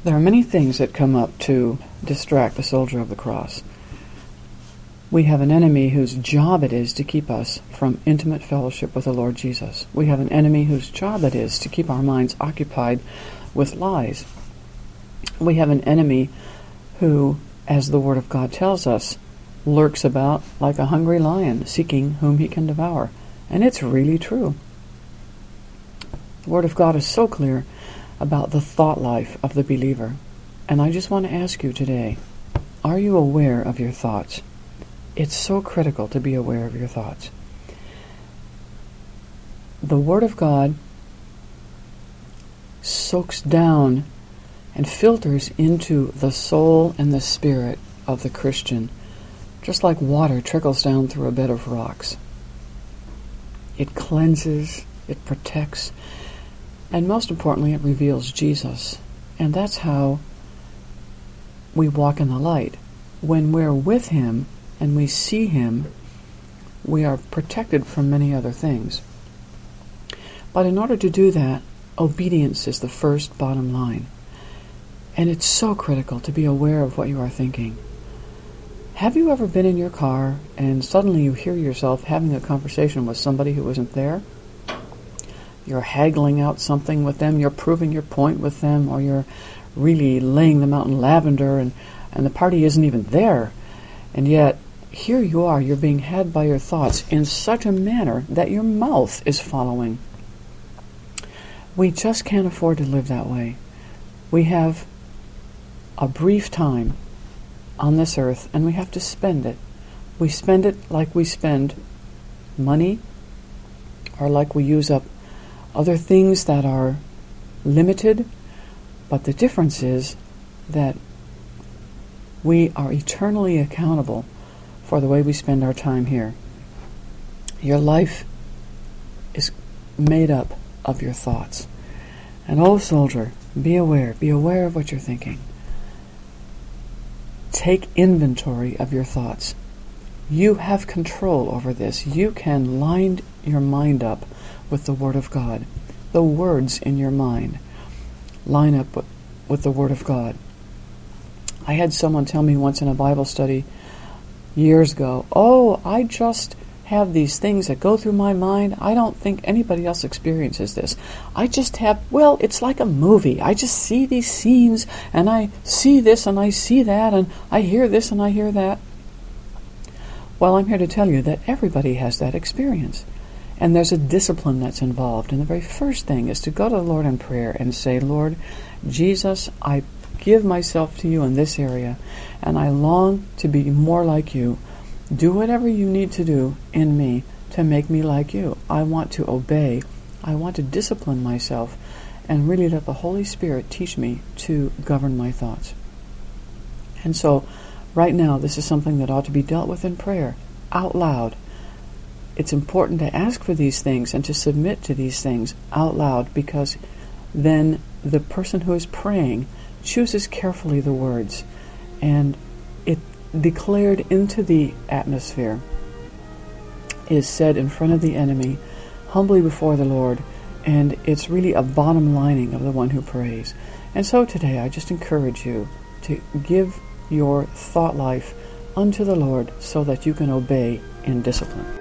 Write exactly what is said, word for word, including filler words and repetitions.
There are many things that come up to distract the soldier of the cross. We have an enemy whose job it is to keep us from intimate fellowship with the Lord Jesus. We have an enemy whose job it is to keep our minds occupied with lies. We have an enemy who, as the Word of God tells us, lurks about like a hungry lion, seeking whom he can devour. And it's really true. The Word of God is so clear about the thought life of the believer. And I just want to ask you today, are you aware of your thoughts? It's so critical to be aware of your thoughts. The Word of God soaks down and filters into the soul and the spirit of the Christian, just like water trickles down through a bed of rocks. It cleanses, it protects, and most importantly, it reveals Jesus. And that's how we walk in the light. When we're with Him and we see Him, we are protected from many other things. But in order to do that, obedience is the first bottom line. And it's so critical to be aware of what you are thinking. Have you ever been in your car and suddenly you hear yourself having a conversation with somebody who isn't there? You're haggling out something with them, you're proving your point with them, or you're really laying them out in lavender and, and the party isn't even there. And yet, here you are, you're being had by your thoughts in such a manner that your mouth is following. We just can't afford to live that way. We have a brief time on this earth, and we have to spend it. We spend it like we spend money, or like we use up other things that are limited, but the difference is that we are eternally accountable for the way we spend our time here. Your life is made up of your thoughts. And oh, soldier, be aware, be aware of what you're thinking. Take inventory of your thoughts. You have control over this. You can line your mind up with the Word of God. The words in your mind line up with the Word of God. I had someone tell me once in a Bible study years ago, oh, I just have these things that go through my mind. I don't think anybody else experiences this. I just have, well, it's like a movie. I just see these scenes, and I see this, and I see that, and I hear this, and I hear that. Well, I'm here to tell you that everybody has that experience. And there's a discipline that's involved. And the very first thing is to go to the Lord in prayer and say, Lord Jesus, I give myself to you in this area, and I long to be more like you. Do whatever you need to do in me to make me like you. I want to obey. I want to discipline myself and really let the Holy Spirit teach me to govern my thoughts. And so, right now, this is something that ought to be dealt with in prayer, out loud. It's important to ask for these things and to submit to these things out loud, because then the person who is praying chooses carefully the words, and it declared into the atmosphere is said in front of the enemy, humbly before the Lord, and it's really a bottom lining of the one who prays. And so today I just encourage you to give your thought life unto the Lord so that you can obey in discipline.